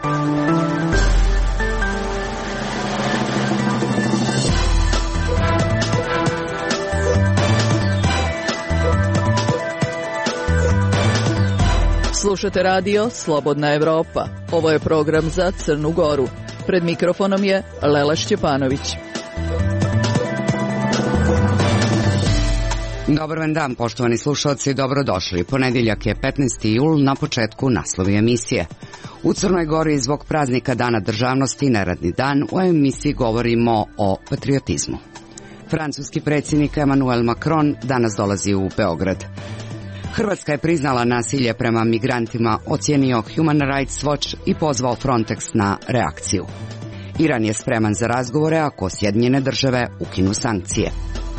Slušate radio Slobodna Evropa. Ovo je program za Crnu Goru. Pred mikrofonom je Lela Šćepanović. Dobar vam dan, poštovani slušalci, dobrodošli. Ponedjeljak je 15. jul, na početku naslovi emisije. U Crnoj Gori zbog praznika Dana državnosti, neradni dan, u emisiji govorimo o patriotizmu. Francuski predsjednik Emmanuel Macron danas dolazi u Beograd. Hrvatska je priznala nasilje prema migrantima, ocijenio Human Rights Watch i pozvao Frontex na reakciju. Iran je spreman za razgovore ako Sjedinjene države ukinu sankcije.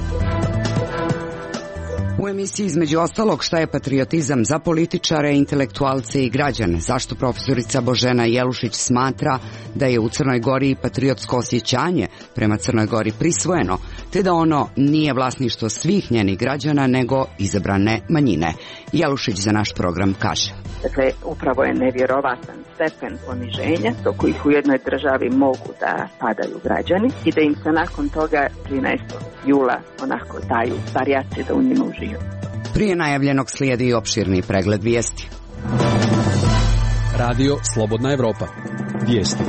U emisiji između ostalog šta je patriotizam za političare, intelektualce i građane, zašto profesorica Božena Jelušić smatra da je u Crnoj Gori patriotsko osjećanje prema Crnoj Gori prisvojeno, te da ono nije vlasništvo svih njenih građana nego izabrane manjine. Jelušić za naš program kaže. Dakle, upravo je nevjerovatan stepen poniženja do kojih u jednoj državi mogu da padaju građani i da im se nakon toga 13. jula onako daju varijacije da u njima užiju. Prije najavljenog slijedi opširni pregled vijesti. Radio Slobodna Evropa. Vijesti.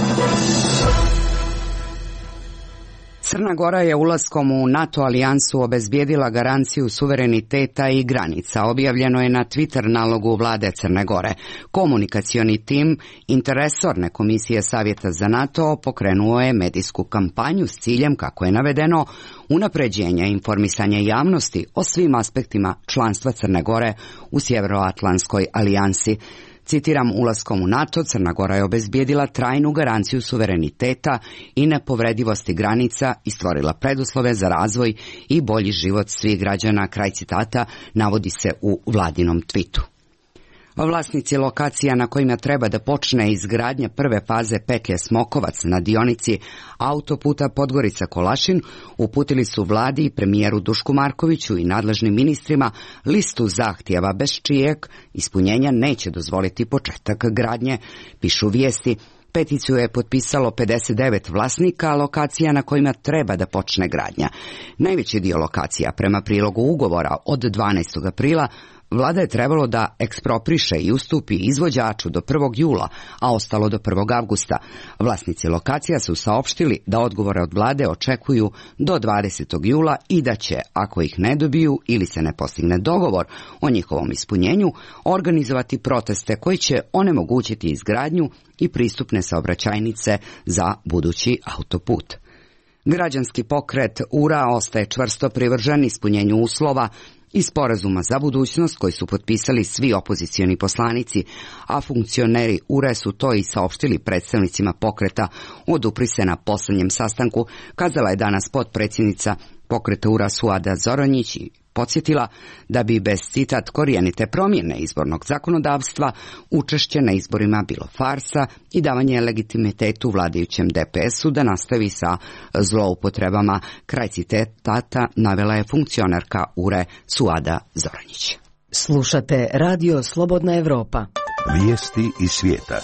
Crna Gora je ulaskom u NATO alijansu obezbijedila garanciju suvereniteta i granica. Objavljeno je na Twitter nalogu vlade Crne Gore. Komunikacioni tim interresorne komisije Savjeta za NATO pokrenuo je medijsku kampanju s ciljem, kako je navedeno, unapređenja i informisanja javnosti o svim aspektima članstva Crne Gore u Sjevernoatlantskoj alijansi. Citiram, ulaskom u NATO, Crna Gora je obezbijedila trajnu garanciju suvereniteta i nepovredivosti granica i stvorila preduslove za razvoj i bolji život svih građana, kraj citata, navodi se u vladinom twitu. Vlasnici lokacija na kojima treba da počne izgradnja prve faze petlje Smokovac na dionici autoputa Podgorica-Kolašin uputili su vladi i premijeru Dušku Markoviću i nadležnim ministrima listu zahtjeva bez čijeg ispunjenja neće dozvoliti početak gradnje, pišu vijesti. Peticiju je potpisalo 59 vlasnika lokacija na kojima treba da počne gradnja. Najveći dio lokacija prema prilogu ugovora od 12. aprila vlada je trebalo da ekspropriše i ustupi izvođaču do 1. jula, a ostalo do 1. avgusta. Vlasnici lokacija su saopštili da odgovore od vlade očekuju do 20. jula i da će, ako ih ne dobiju ili se ne postigne dogovor o njihovom ispunjenju, organizovati proteste koji će onemogućiti izgradnju i pristupne saobraćajnice za budući autoput. Građanski pokret URA ostaje čvrsto privržen ispunjenju uslova i sporazuma za budućnost koji su potpisali svi opozicioni poslanici, a funkcioneri URE su to i saopštili predstavnicima pokreta oduprise na posljednjem sastanku, kazala je danas potpredsjednica pokreta URA Suada Zoranjić i podsjetila da bi bez citat korijenite promjene izbornog zakonodavstva učešće na izborima bilo farsa i davanje legitimitetu vladajućem DPS-u da nastavi sa zloupotrebama, kraj citata navela je funkcionarka URE Suada Zoranjić. Slušate Radio Slobodna Evropa. Vijesti iz svijeta.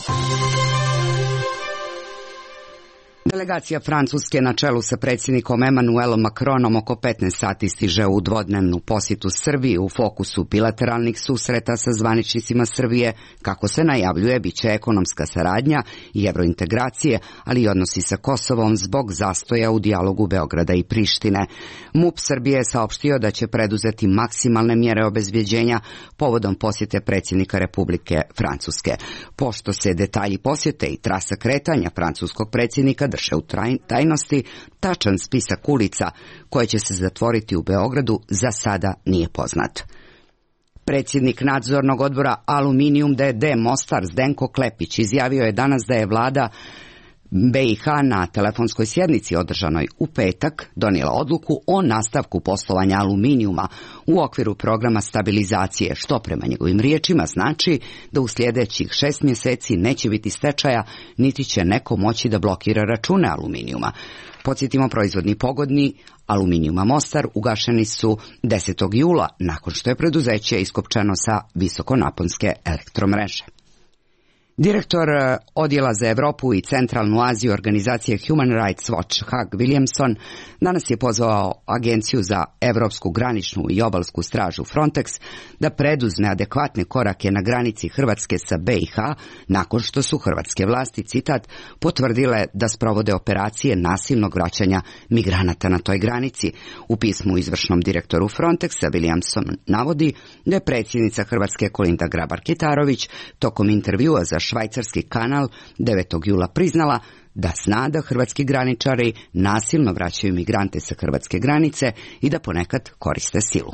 Delegacija Francuske na čelu sa predsjednikom Emmanuelom Macronom oko 15 sati stiže u dvodnevnu posjetu Srbiji. U fokusu bilateralnih susreta sa zvaničnicima Srbije, kako se najavljuje, bit će ekonomska saradnja i evrointegracije, ali i odnosi sa Kosovom zbog zastoja u dijalogu Beograda i Prištine. MUP Srbije je saopštio da će preduzeti maksimalne mjere obezbjeđenja povodom posjete predsjednika Republike Francuske. Pošto se detalji posjete i trasa kretanja francuskog predsjednika drže u tajnosti, tačan spisak ulica koje će se zatvoriti u Beogradu za sada nije poznat. Predsjednik nadzornog odbora Aluminium d.d. Mostar Zdenko Klepić izjavio je danas da je vlada BiH na telefonskoj sjednici održanoj u petak donijela odluku o nastavku poslovanja aluminijuma u okviru programa stabilizacije, što prema njegovim riječima znači da u sljedećih 6 mjeseci neće biti stečaja, niti će neko moći da blokira račune aluminijuma. Podsjetimo, proizvodni pogoni Aluminijuma Mostar ugašeni su 10. jula nakon što je preduzeće iskopčano sa visokonaponske elektromreže. Direktor Odjela za Evropu i Centralnu Aziju organizacije Human Rights Watch Hug Williamson danas je pozvao Agenciju za Evropsku graničnu i obalsku stražu Frontex da preduzme adekvatne korake na granici Hrvatske sa BiH nakon što su hrvatske vlasti, citat, potvrdile da sprovode operacije nasilnog vraćanja migranata na toj granici. U pismu izvršnom direktoru Frontexa Williamson navodi da je predsjednica Hrvatske Kolinda Grabar-Kitarović tokom intervjua za švajcarski kanal 9. jula priznala da zna da hrvatski graničari nasilno vraćaju migrante sa hrvatske granice i da ponekad koriste silu.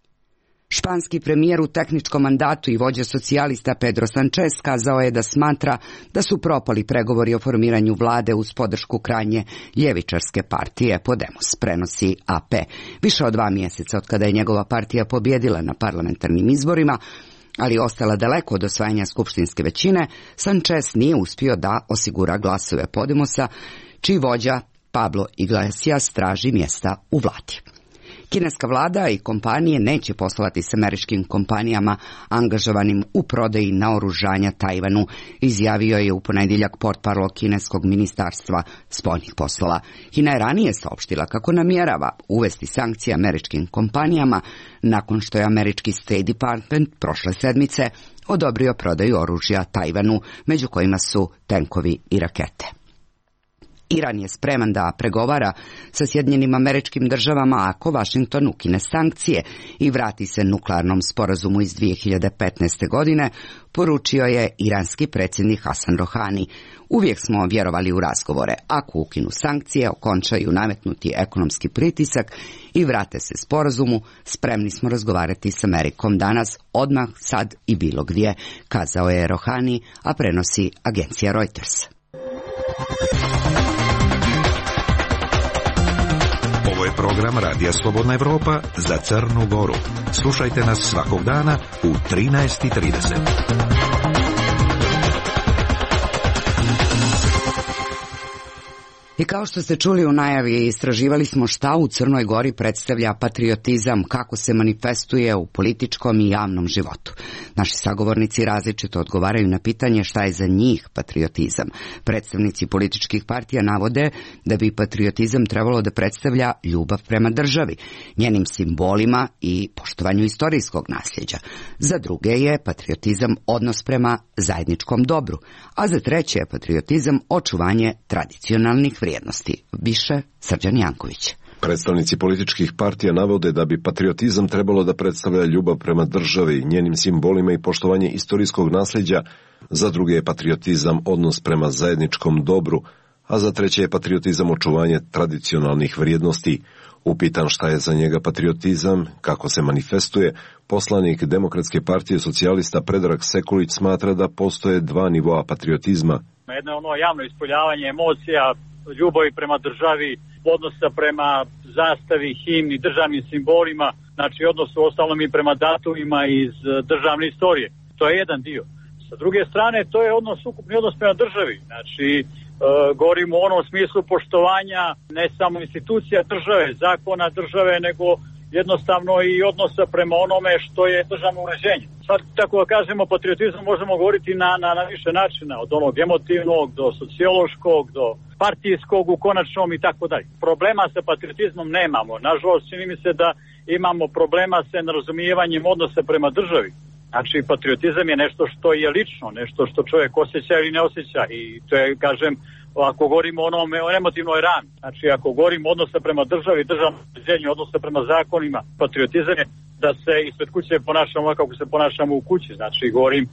Španski premijer u tehničkom mandatu i vođa socijalista Pedro Sánchez kazao je da smatra da su propali pregovori o formiranju vlade uz podršku krajnje ljevičarske partije Podemos, prenosi AP. Više od 2 mjeseca od kada je njegova partija pobjedila na parlamentarnim izborima, ali ostala daleko od osvajanja skupštinske većine, Sánchez nije uspio da osigura glasove Podemosa, čiji vođa Pablo Iglesias traži mjesta u vladi. Kineska vlada i kompanije neće poslovati s američkim kompanijama angažovanim u prodaji naoružanja Tajvanu, izjavio je u ponedjeljak portparol kineskog ministarstva spoljnih poslova. Kina je ranije saopštila kako namjerava uvesti sankcije američkim kompanijama nakon što je američki State Department prošle sedmice odobrio prodaju oružja Tajvanu, među kojima su tenkovi i rakete. Iran je spreman da pregovara sa Sjedinjenim Američkim Državama ako Washington ukine sankcije i vrati se nuklearnom sporazumu iz 2015. godine, poručio je iranski predsjednik Hasan Rohani. Uvijek smo vjerovali u razgovore. Ako ukinu sankcije, okončaju nametnuti ekonomski pritisak i vrate se sporazumu, spremni smo razgovarati s Amerikom danas, odmah, sad i bilo gdje, kazao je Rohani, a prenosi agencija Reuters. Ovo je program Radija Slobodna Evropa za Crnu Goru. Slušajte nas svakog dana u 13:30. I kao što ste čuli u najavi, istraživali smo šta u Crnoj Gori predstavlja patriotizam, kako se manifestuje u političkom i javnom životu. Naši sagovornici različito odgovaraju na pitanje šta je za njih patriotizam. Predstavnici političkih partija navode da bi patriotizam trebalo da predstavlja ljubav prema državi, njenim simbolima i poštovanju istorijskog nasljeđa. Za druge je patriotizam odnos prema zajedničkom dobru, a za treće je patriotizam očuvanje tradicionalnih vrijednosti. Više Srđan Janković. Predstavnici političkih partija navode da bi patriotizam trebalo da predstavlja ljubav prema državi, njenim simbolima i poštovanje istorijskog nasljeđa. Za druge je patriotizam odnos prema zajedničkom dobru, a za treće je patriotizam očuvanje tradicionalnih vrijednosti. Upitan šta je za njega patriotizam, kako se manifestuje, poslanik Demokratske partije socijalista Predrag Sekulić smatra da postoje 2 nivoa patriotizma. Jedno je ono javno ispoljavanje emocija, ljubavi prema državi, odnosa prema zastavi, himni, državnim simbolima, znači odnos u ostalom i prema datumima iz državne istorije. To je jedan dio. Sa druge strane, to je ukupni odnos prema državi. Znači, govorimo o onom smislu poštovanja ne samo institucija države, zakona države, nego jednostavno i odnosa prema onome što je državno uređenje. Sad, tako da kažemo, patriotizam možemo govoriti na više načina, od onog emotivnog do sociološkog, do partijskog u konačnom i tako dalje. Problema sa patriotizmom nemamo. Nažalost, čini mi se da imamo problema sa nerazumijevanjem odnosa prema državi. Znači, patriotizam je nešto što je lično, nešto što čovjek osjeća ili ne osjeća. I to je, kažem, ako govorimo o emotivnoj rani, znači ako govorimo odnosa prema državi, državnom uređenju, odnosa prema zakonima, patriotizam je da se ispred kuće ponašamo kako se ponašamo u kući. Znači, govorim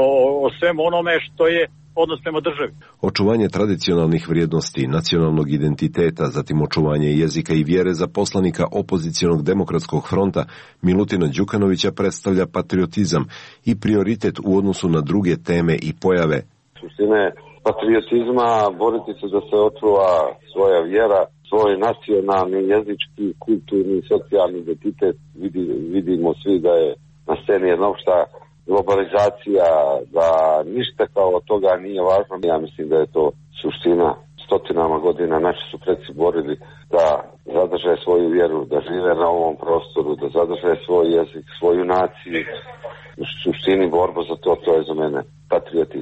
o svemu onome što je odnos prema državi. Očuvanje tradicionalnih vrijednosti, nacionalnog identiteta, zatim očuvanje jezika i vjere za poslanika opozicionog demokratskog fronta Milutina Đukanovića predstavlja patriotizam i prioritet u odnosu na druge teme i pojave. Suštine patriotizma boriti se da se očuva svoja vjera, svoj nacionalni, jezički, kulturni, socijalni identitet. Vidimo svi da je na sceni jedna opšta globalizacija, da ništa kao od toga nije važno. Ja mislim da je to suština. Stotinama godina naši su preci borili da zadrže svoju vjeru, da žive na ovom prostoru, da zadrže svoj jezik, svoju naciju. U suštini borba za to je za mene patriotizam. Ove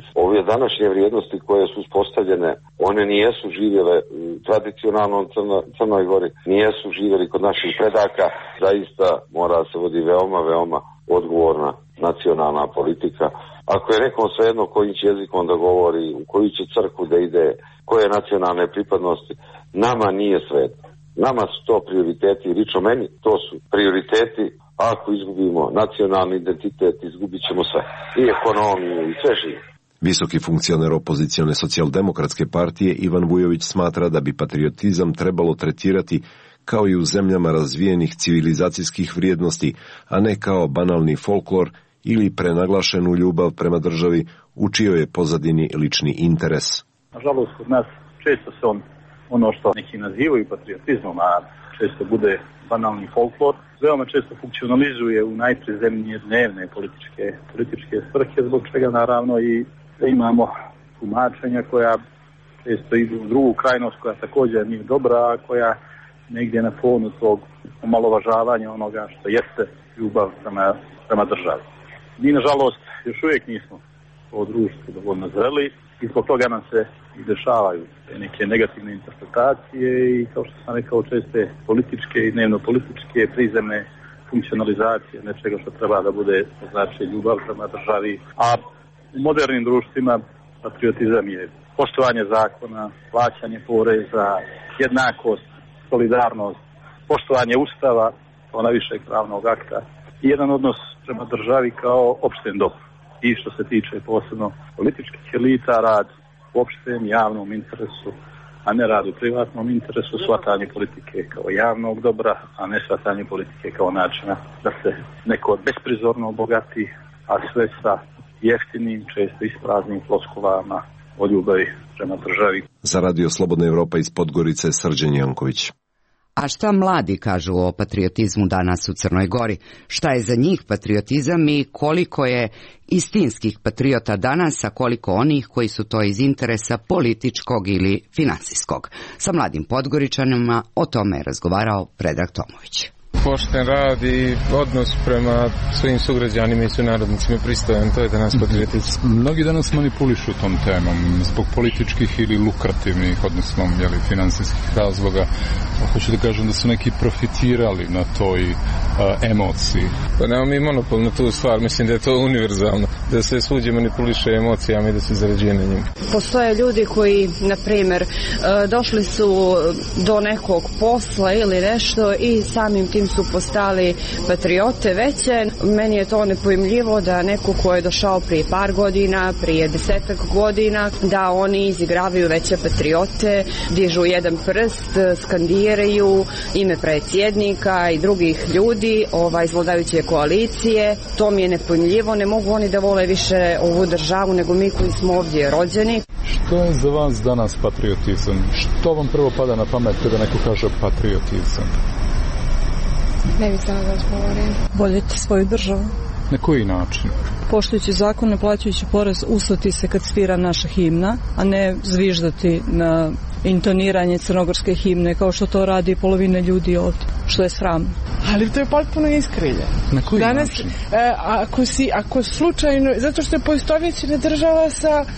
današnje vrijednosti koje su uspostavljene, one nijesu živjele u tradicionalnom Crnoj Gori, nijesu živjeli kod naših predaka, zaista mora se vodi veoma, veoma odgovorna nacionalna politika. Ako je nekom svejedno kojim će jezikom da govori, u koju će crkvu da ide, koje nacionalne pripadnosti, nama nije svejedno. Nama su to prioriteti, lično meni to su prioriteti. Ako izgubimo nacionalni identitet, izgubit ćemo sve. I ekonomiju, i sve živo. Visoki funkcioner opozicione socijaldemokratske partije Ivan Vujović smatra da bi patriotizam trebalo tretirati kao i u zemljama razvijenih civilizacijskih vrijednosti, a ne kao banalni folklor ili prenaglašenu ljubav prema državi u čijoj je pozadini lični interes. Nažalost, kod nas često se ono što neki nazivaju patriotizmom, a često bude banalni folklor, veoma često funkcionalizuje u najprizemnije dnevne političke svrhe, zbog čega naravno i imamo tumačenja koja često idu u drugu krajnost, koja također nije dobra, a koja negdje na fonu tog omalovažavanja onoga što jeste ljubav prema državi. Mi, nažalost, još uvijek nismo ovo društvo dovoljno zreli i zbog toga nam se i dešavaju neke negativne interpretacije i, kao što sam rekao, česte političke i dnevno-političke prizemne funkcionalizacije nečega što treba da bude, znači, ljubav prema državi. A u modernim društvima patriotizam je poštovanje zakona, plaćanje poreza, jednakost, solidarnost, poštovanje Ustava kao najvišeg pravnog akta i jedan odnos prema državi kao opštem dobru. I što se tiče posebno političkih elita, rad u opštem javnom interesu, a ne rad u privatnom interesu, shvatanje politike kao javnog dobra, a ne shvatanje politike kao načina da se neko besprizorno obogati, a sve sa jeftinim, često ispraznim floskulama o ljubavi prema državi. Za Radio Slobodna Evropa iz Podgorice, Srđan Janković. A šta mladi kažu o patriotizmu danas u Crnoj Gori? Šta je za njih patriotizam i koliko je istinskih patriota danas, a koliko onih koji su to iz interesa političkog ili finansijskog? Sa mladim Podgoričanima o tome je razgovarao Predrag Tomović. Pošten rad i odnos prema svojim sugrađanima i sunarodnicima pristojan, to je danas patriotizam. Mnogi danas manipulišu tom temom zbog političkih ili lukrativnih, odnosno finansijskih razloga. Hoću da kažem da su neki profitirali na toj emociji. Pa nemamo mi monopol na tu stvar, mislim da je to univerzalno, da se svuđe manipuliše emocijama i da se zarađuje na njim. Postoje ljudi koji, na primjer, došli su do nekog posla ili nešto i samim tim su postali patriote veće. Meni je to nepojmljivo da neko ko je došao prije par godina, prije 10 godina, da oni izigravaju veće patriote, dižu jedan prst, skandiraju ime predsjednika i drugih ljudi iz vladajuće koalicije. To mi je nepojmljivo, ne mogu oni da vole više ovu državu nego mi koji smo ovdje rođeni. Što je za vas danas patriotizam? Što vam prvo pada na pamet kada neko kaže patriotizam? Ne bih sada da odgovorim. Voljeti svoju državu. Na koji način? Poštujući zakone, plaćajući porez, usati se kad svira naša himna, a ne zviždati na intoniranje crnogorske himne kao što to radi polovina ljudi ovdje, što je sramno. Ali to je potpuno iskrivljeno. Na koji način? Ako slučajno, zato što je poistovjećena država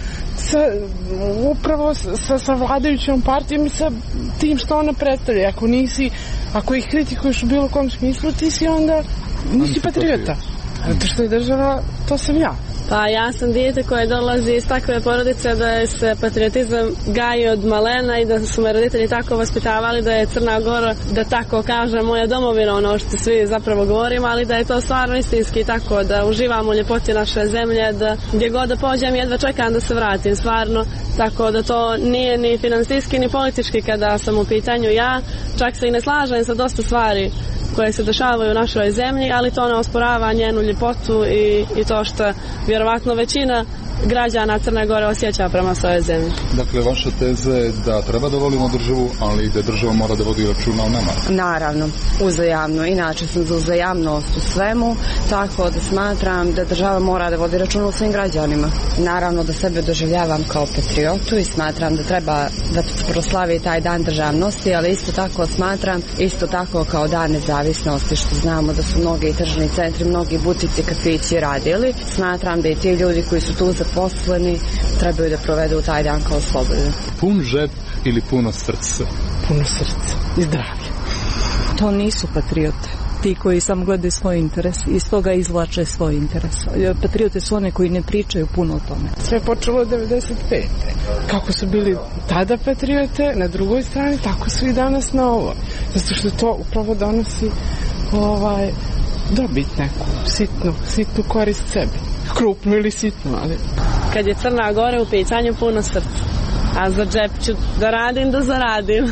sa vladajućom partijom i sa tim što ona predstavlja. Ako ih kritikuješ u bilo kom smislu, ti si onda nisi patriota. Zato što je država, to sam ja. Pa ja sam dijete koje dolazi iz takve porodice da se patriotizam gaji od malena i da su me roditelji tako vaspitavali da je Crna Gora, da tako kažem, moja domovina, ono što svi zapravo govorimo, ali da je to stvarno istinski tako, da uživamo u ljepoti naše zemlje, da gdje god da pođem jedva čekam da se vratim, stvarno, tako da to nije ni finansijski ni politički kada sam u pitanju ja, čak se i ne slažem sa dosta stvari koje se dešavaju u našoj zemlji, ali to ne osporava njenu ljepotu i to što vjerovatno većina građana Crne Gore osjeća prema svojoj zemlji. Dakle, vaša teza je da treba da volimo državu, ali da država mora da vodi računa o nama. Naravno, uzajamno. Inače sam za uzajamnost u svemu, tako da smatram da država mora da vodi računa o svim građanima. Naravno da sebe doživljavam kao patriotu i smatram da treba da proslavi taj dan državnosti, ali isto tako smatram isto tako kao dan nezavisnosti, što znamo da su mnogi tržni centri, mnogi butici, kafići radili. Smatram da i ti ljudi koji su tu za zaposleni trebaju da provedu taj dan kao slobodni. Pun žep ili puno srce? Puno srce i zdravlje. To nisu patriote. Ti koji samo gledaju svoj interes i iz toga izvlače svoj interes. Patriote su one koji ne pričaju puno o tome. Sve je počelo od 95. Kako su bili tada patriote na drugoj strani, tako su i danas na ovoj. Zato što to upravo donosi dobit neku, sitnu korist sebi. Krupnu ili sitnu, ali... Kad je Crna Gora u pitanju, puno srca. A za džep ću da radim, da zaradim.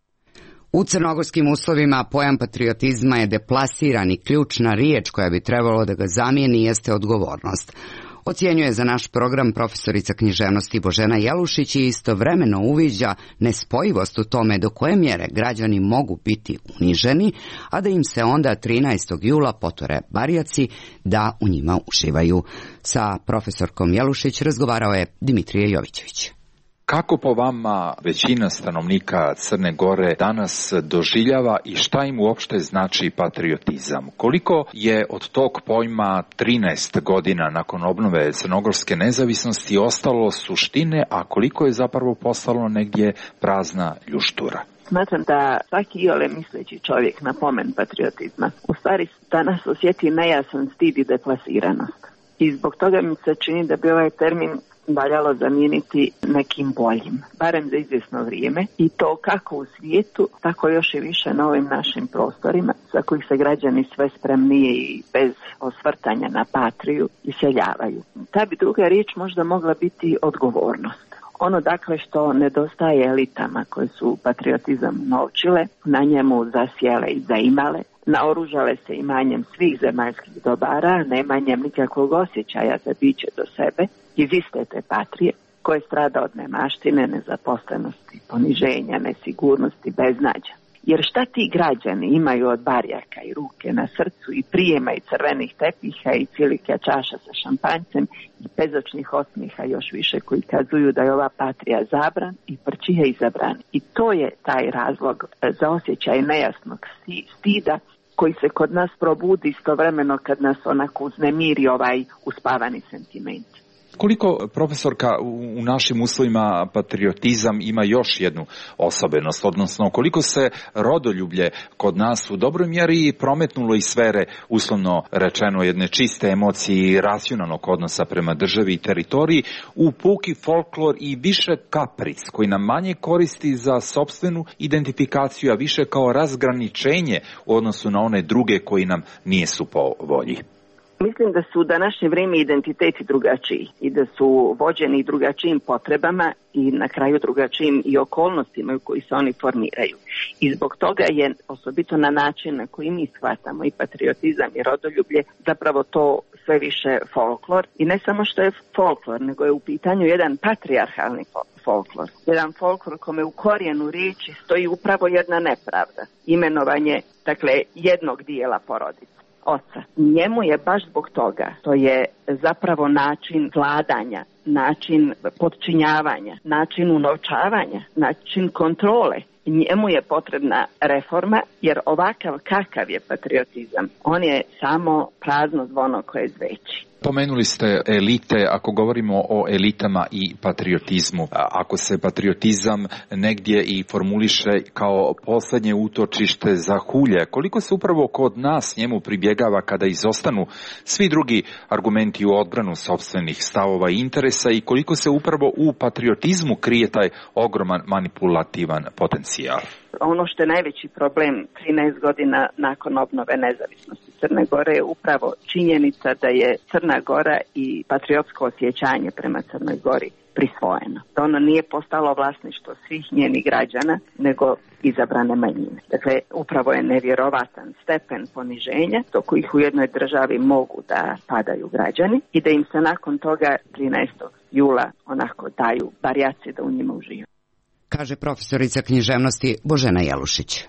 U crnogorskim uslovima pojam patriotizma je deplasiran i ključna riječ koja bi trebalo da ga zamijeni jeste odgovornost. Ocjenjuje za naš program profesorica književnosti Božena Jelušić i istovremeno uviđa nespojivost u tome do koje mjere građani mogu biti uniženi, a da im se onda 13. jula potore barjaci da u njima uživaju. Sa profesorkom Jelušić razgovarao je Dimitrije Jovićević. Kako po vama većina stanovnika Crne Gore danas doživljava i šta im uopšte znači patriotizam? Koliko je od tog pojma 13 godina nakon obnove crnogorske nezavisnosti ostalo suštine, a koliko je zapravo postalo negdje prazna ljuštura? Smatram da svaki iole misleći čovjek na pomen patriotizma u stvari danas osjeti nejasan stid i deplasiranost. I zbog toga mi se čini da bi ovaj termin valjalo zamijeniti nekim boljim, barem za izvjesno vrijeme, i to kako u svijetu, tako još i više na ovim našim prostorima, za kojih se građani sve spremnije i bez osvrtanja na patriju iseljavaju. Ta bi druga riječ možda mogla biti odgovornost. Ono dakle što nedostaje elitama koje su patriotizam naučile, na njemu zasjele i zaimale, naoružale se imanjem svih zemaljskih dobara, neimanjem nikakvog osjećaja za biće do sebe, iz iste te patrije, koje strada od nemaštine, nezaposlenosti, poniženja, nesigurnosti, beznađa. Jer šta ti građani imaju od barjaka i ruke na srcu i prijema i crvenih tepiha i cilike čaša sa šampanjcem i bezočnih osmijeha još više koji kazuju da je ova patrija zabran i prčije izabran. I to je taj razlog za osjećaj nejasnog stida koji se kod nas probudi istovremeno kad nas onako uznemiri ovaj uspavani sentiment. Koliko, profesorka, u našim uslovima patriotizam ima još jednu osobenost, odnosno koliko se rodoljublje kod nas u dobroj mjeri prometnulo iz sfere, uslovno rečeno, jedne čiste emocije i racionalnog odnosa prema državi i teritoriji u puki folklor i više kapric koji nam manje koristi za sopstvenu identifikaciju, a više kao razgraničenje u odnosu na one druge koji nam nisu po volji. Mislim da su u današnje vrijeme identiteti drugačiji i da su vođeni drugačijim potrebama i na kraju drugačijim i okolnostima u koji se oni formiraju. I zbog toga je osobito na način na koji mi shvatamo i patriotizam i rodoljublje zapravo to sve više folklor. I ne samo što je folklor, nego je u pitanju jedan patrijarhalni folklor. Jedan folklor kome u korijenu riječi stoji upravo jedna nepravda. Imenovanje, dakle, jednog dijela porodice. Oca. Njemu je baš zbog toga, to je zapravo način vladanja, način podčinjavanja, način unovčavanja, način kontrole. Njemu je potrebna reforma, jer ovakav kakav je patriotizam, on je samo prazno zvono koje zveči. Pomenuli ste elite, ako govorimo o elitama i patriotizmu, ako se patriotizam negdje i formuliše kao posljednje utočište za hulje, koliko se upravo kod nas njemu pribjegava kada izostanu svi drugi argumenti u odbranu sopstvenih stavova i interesa i koliko se upravo u patriotizmu krije taj ogroman manipulativan potencijal? Ono što je najveći problem 13 godina nakon obnove nezavisnosti Crne Gore je upravo činjenica da je Crna Gora i patriotsko osjećanje prema Crnoj Gori prisvojeno. Da ono nije postalo vlasništvo svih njenih građana, nego izabrane manjine. Dakle, upravo je nevjerovatan stepen poniženja do kojih u jednoj državi mogu da padaju građani i da im se nakon toga 13. jula onako daju barjaci da u njima uživaju. Kaže profesorica književnosti Božena Jelušić.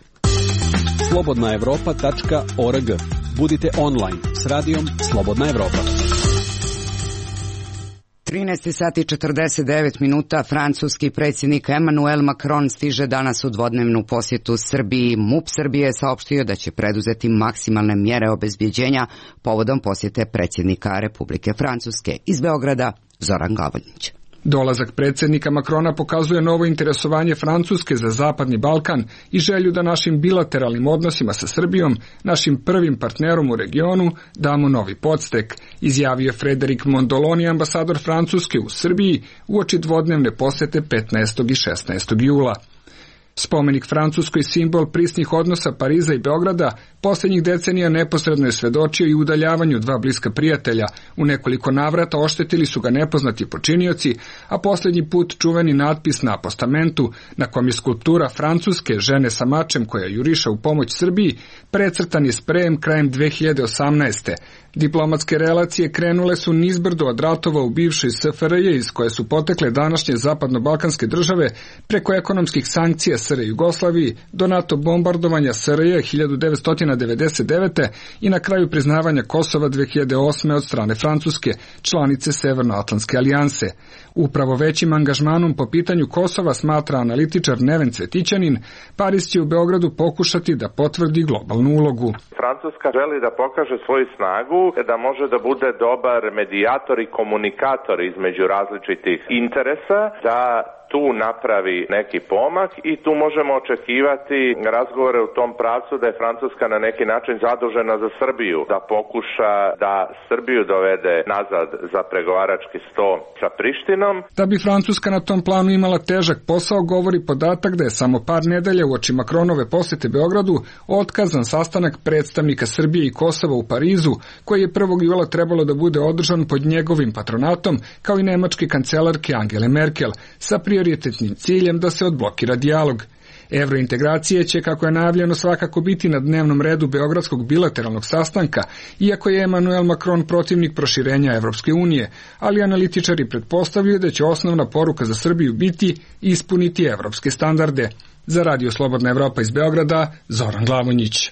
slobodnaevropa.org. Budite online s radijom Slobodna Evropa. 13 sati 49 minuta. Francuski predsjednik Emmanuel Macron stiže danas u dvodnevnu posjetu Srbiji. MUP Srbije je saopštio da će preduzeti maksimalne mjere obezbjeđenja povodom posjete predsjednika Republike Francuske. Iz Beograda Zoran Glavonjić. Dolazak predsjednika Macrona pokazuje novo interesovanje Francuske za Zapadni Balkan i želju da našim bilateralnim odnosima sa Srbijom, našim prvim partnerom u regionu, damo novi podstek, izjavio Frederic Mondoloni, ambasador Francuske u Srbiji, uoči dvodnevne posete 15. i 16. jula. Spomenik Francuskoj, simbol prisnih odnosa Pariza i Beograda, posljednjih decenija neposredno je svedočio i udaljavanju dva bliska prijatelja. U nekoliko navrata oštetili su ga nepoznati počinioci, a posljednji put čuveni natpis na postamentu, na kom je skulptura Francuske, žene sa mačem koja juriša u pomoć Srbiji, precrtan je sprejem krajem 2018. Diplomatske relacije krenule su nizbrdo od ratova u bivšoj SFRJ, iz koje su potekle današnje zapadno-balkanske države, preko ekonomskih sankcija SR Jugoslaviji do NATO bombardovanja SRJ 1999. i na kraju priznavanja Kosova 2008. od strane Francuske, članice Severnoatlantske alijanse. Upravo većim angažmanom po pitanju Kosova, smatra analitičar Neven Cvetićanin, Pariz će u Beogradu pokušati da potvrdi globalnu ulogu. Francuska želi da pokaže svoju snagu, da može da bude dobar medijator i komunikator između različitih interesa, da tu napravi neki pomak i tu možemo očekivati razgovore u tom pravcu da je Francuska na neki način zadužena za Srbiju, da pokuša da Srbiju dovede nazad za pregovarački sto sa Prištinom. Da bi Francuska na tom planu imala težak posao, govori podatak da je samo par nedelja uoči Macronove posete Beogradu otkazan sastanak predstavnika Srbije i Kosova u Parizu, koji je 1. jula trebalo da bude održan pod njegovim patronatom, kao i nemačke kancelarke Angele Merkel, sa prioritetnim ciljem da se odblokira dijalog. Evrointegracije će, kako je najavljeno, svakako biti na dnevnom redu beogradskog bilateralnog sastanka, iako je Emmanuel Macron protivnik proširenja Evropske unije, ali analitičari pretpostavljaju da će osnovna poruka za Srbiju biti ispuniti evropske standarde. Za Radio Slobodna Evropa iz Beograda, Zoran Glavonjić.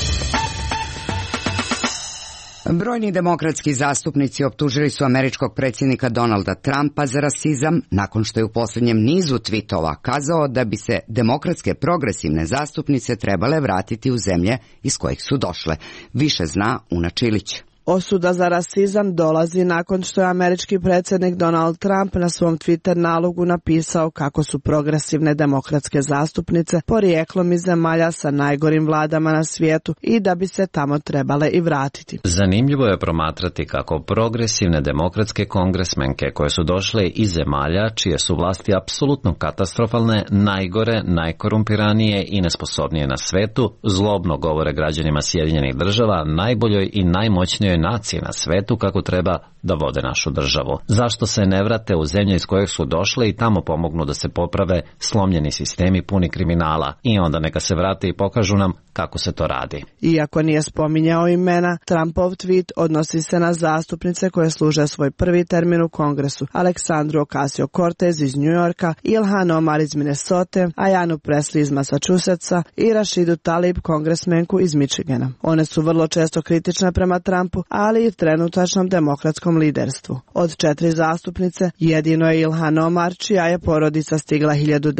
Brojni demokratski zastupnici optužili su američkog predsjednika Donalda Trumpa za rasizam nakon što je u posljednjem nizu tvitova kazao da bi se demokratske progresivne zastupnice trebale vratiti u zemlje iz kojih su došle. Više zna Una Čilić. Osuda za rasizam dolazi nakon što je američki predsjednik Donald Trump na svom Twitter nalogu napisao kako su progresivne demokratske zastupnice porijeklom iz zemalja sa najgorim vladama na svijetu i da bi se tamo trebale i vratiti. Zanimljivo je promatrati kako progresivne demokratske kongresmenke koje su došle iz zemalja čije su vlasti apsolutno katastrofalne, najgore, najkorumpiranije i nesposobnije na svetu, zlobno govore građanima Sjedinjenih Država, najboljoj i najmoćnijoj nacije na svetu kako treba da vode našu državu. Zašto se ne vrate u zemlje iz kojih su došle i tamo pomognu da se poprave slomljeni sistemi puni kriminala i onda neka se vrate i pokažu nam kako se to radi. Iako nije spominjao imena, Trumpov tweet odnosi se na zastupnice koje služe svoj prvi termin u Kongresu: Alexandru Ocasio-Cortez iz New Yorka, Ilhan Omar iz Minnesota, Ayanu Presley iz Massachusettsa i Rashidu Tlaib, kongresmenku iz Michigana. One su vrlo često kritične prema Trumpu, ali i trenutačnom demokratskom liderstvu. Od 4 zastupnice, jedino je Ilhan Omar, čija je porodica stigla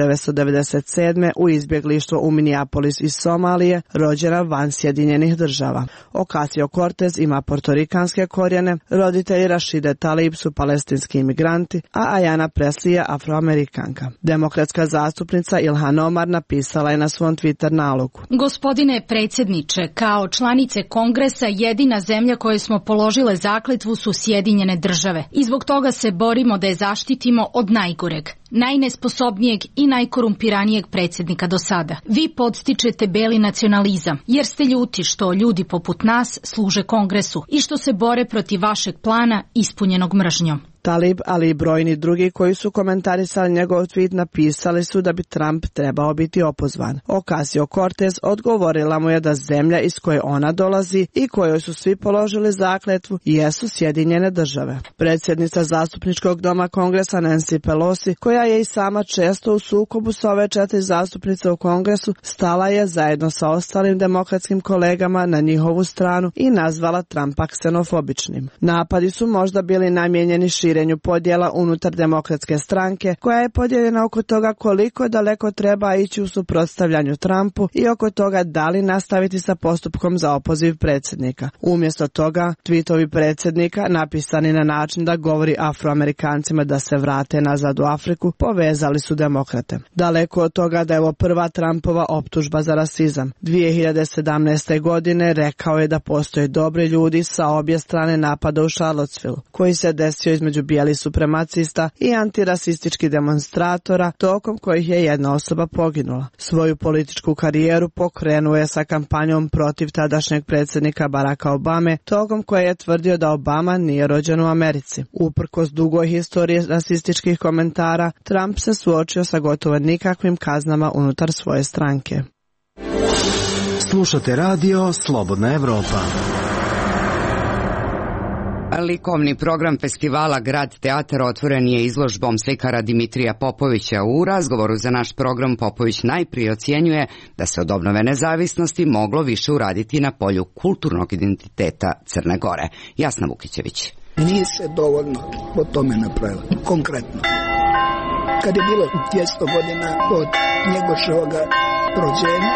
1997. u izbjeglištvo u Minneapolis iz Somalije, rođena van Sjedinjenih Država. Ocasio-Cortez ima portorikanske korijene, roditelji Rashide Tlaib su palestinski imigranti, a Ayana Presley je afroamerikanka. Demokratska zastupnica Ilhan Omar napisala je na svom Twitter nalogu: Gospodine predsjedniče, kao članice Kongresa jedina zemlja koje smo položile zakletvu su Sjedinjene Države i zbog toga se borimo da je zaštitimo od najgoreg, najnesposobnijeg i najkorumpiranijeg predsjednika do sada. Vi podstičete beli nacionalizam jer ste ljuti što ljudi poput nas služe Kongresu i što se bore protiv vašeg plana ispunjenog mržnjom. Tlaib, ali i brojni drugi koji su komentarisali njegov tweet, napisali su da bi Trump trebao biti opozvan. Ocasio-Cortez odgovorila mu je da zemlja iz koje ona dolazi i kojoj su svi položili zakletvu jesu Sjedinjene Države. Predsjednica zastupničkog doma Kongresa Nancy Pelosi, koja je i sama često u sukobu sa ove 4 zastupnice u Kongresu, stala je zajedno sa ostalim demokratskim kolegama na njihovu stranu i nazvala Trumpa ksenofobičnim. Napadi su možda bili namijenjeni širenju širenju podjela unutar Demokratske stranke, koja je podijeljena oko toga koliko daleko treba ići u suprotstavljanju Trumpu i oko toga da li nastaviti sa postupkom za opoziv predsjednika. Umjesto toga, tweetovi predsjednika, napisani na način da govori Afroamerikancima da se vrate nazad u Afriku, povezali su demokrate. Daleko od toga da je ovo prva Trumpova optužba za rasizam. 2017. godine rekao je da postoje dobri ljudi sa obje strane napada u Charlottesville, koji se desio između bijelih supremacista i antirasističkih demonstratora, tokom kojih je jedna osoba poginula. Svoju političku karijeru pokrenuo je sa kampanjom protiv tadašnjeg predsjednika Baracka Obame, tokom koje je tvrdio da Obama nije rođen u Americi. Uprkos dugoj historiji rasističkih komentara, Trump se suočio sa gotovo nikakvim kaznama unutar svoje stranke. Slušate radio Slobodna Evropa. Likovni program festivala Grad teatar otvoren je izložbom slikara Dimitrija Popovića. U razgovoru za naš program Popović najprije ocjenjuje da se od obnove nezavisnosti moglo više uraditi na polju kulturnog identiteta Crne Gore. Jasna Vukićević. Nije se dovoljno po tome napravilo. Konkretno, kad je bilo 200 godina od Njegoševoga rođenja,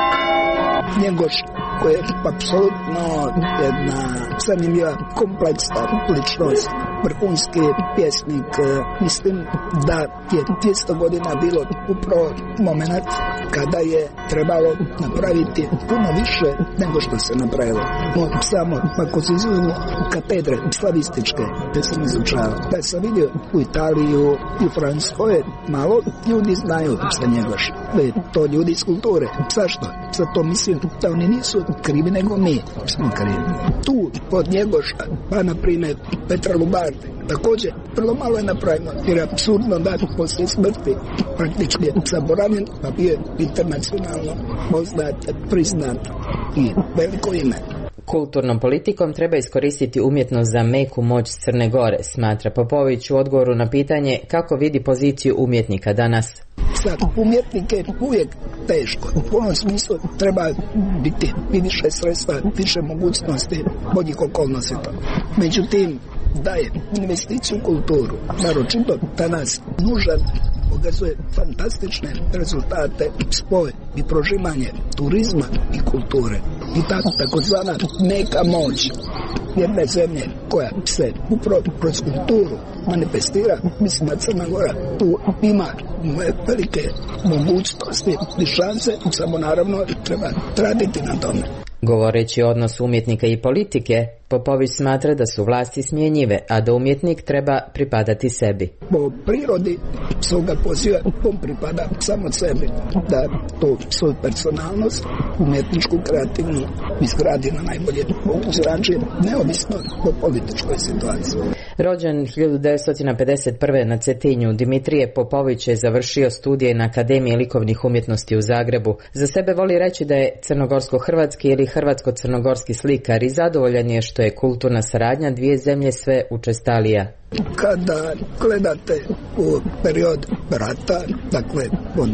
Njegoš koji je apsolutno jedna zanimljiva, kompleksna ličnost, vrhunski pjesnik. Mislim da je 200 godina bilo upravo moment kada je trebalo napraviti puno više nego što se napravilo. Samo ako se izuzmu katedre slavističke, te sam izučavao. Da sam vidio u Italiju i u Francuskoj, malo ljudi znaju za Njegoša. To ljudi iz kulture. Zašto? Zato mislim da oni nisu krivi nego mi smo krivi. Tu od Njegoša, pa na primjer Petra Lubarde, također vrlo malo je napravljeno, jer je apsurdno da poslije smrti praktički je zaboravljen, pa bio je internacionalno poznat, priznat i veliko ime. Kulturnom politikom treba iskoristiti umjetnost za meku moć Crne Gore, smatra Popović u odgovoru na pitanje kako vidi poziciju umjetnika danas. Za umjetnike je uvijek teško. U punom smislu treba biti više sredstva, više mogućnosti, boljih okolnosti. Međutim, daje investiciju u kulturu, naročito danas nužan, pokazuje fantastične rezultate, spoj i prožimanje turizma i kulture. I takozvana neka moć jedne zemlje koja se upravo kroz kulturu manifestira, mislim da Crna Gora tu ima velike mogućnosti i šanse, samo naravno treba raditi na tome. Govoreći o odnosu umjetnika i politike, Popović smatra da su vlasti smjenjive, a da umjetnik treba pripadati sebi. Po prirodi svoga poziva on pripada samo sebi, da to svoju personalnost, umjetničku, kreativnu, izgradi na najbolje moguće način, neovisno o političkoj situaciji. Rođen 1951. na Cetinju, Dimitrije Popović je završio studije na Akademiji likovnih umjetnosti u Zagrebu. Za sebe voli reći da je crnogorsko-hrvatski ili hrvatsko-crnogorski slikar i zadovoljan je što je kulturna saradnja dvije zemlje sve učestalija. Kada gledate u period rata, dakle od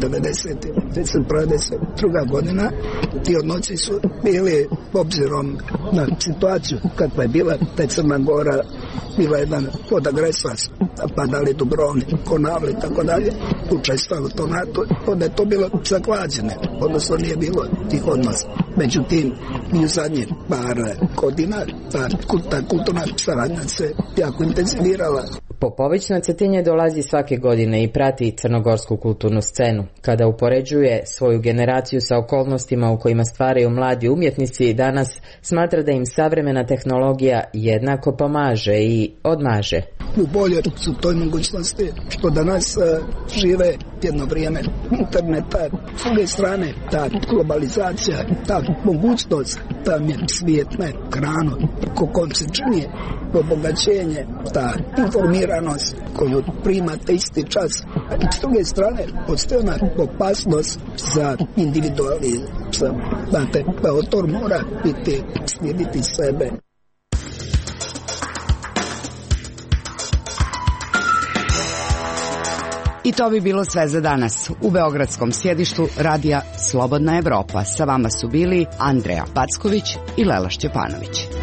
1992. godina, ti odnosi su bili, obzirom na situaciju kakva je bila, da je Crna Gora bila jedan pod agresors, padali Dubrovnik, Konavle i tako dalje, učestvovali u tom ratu, onda je to bilo zaklađene, odnosno nije bilo tih odnosa. Međutim, i u zadnje par godina ta kulturna saradnja se jako intenzivirala. Popović na Cetinje dolazi svake godine i prati crnogorsku kulturnu scenu. Kada upoređuje svoju generaciju sa okolnostima u kojima stvaraju mladi umjetnici, danas smatra da im savremena tehnologija jednako pomaže i odmaže. U bolje su toj mogućnosti što danas žive jedno vrijeme interneta. S druge strane, ta globalizacija, ta mogućnost da mi svijet na ekranu, kom se čini obogaćenje, ta informiranost koju primate isti čas. S druge strane, postoji ona opasnost za individualizam. Znate, autor mora slijediti sebe. I to bi bilo sve za danas. U beogradskom sjedištu radija Slobodna Evropa sa vama su bili Andreja Packović i Lela Šćepanović.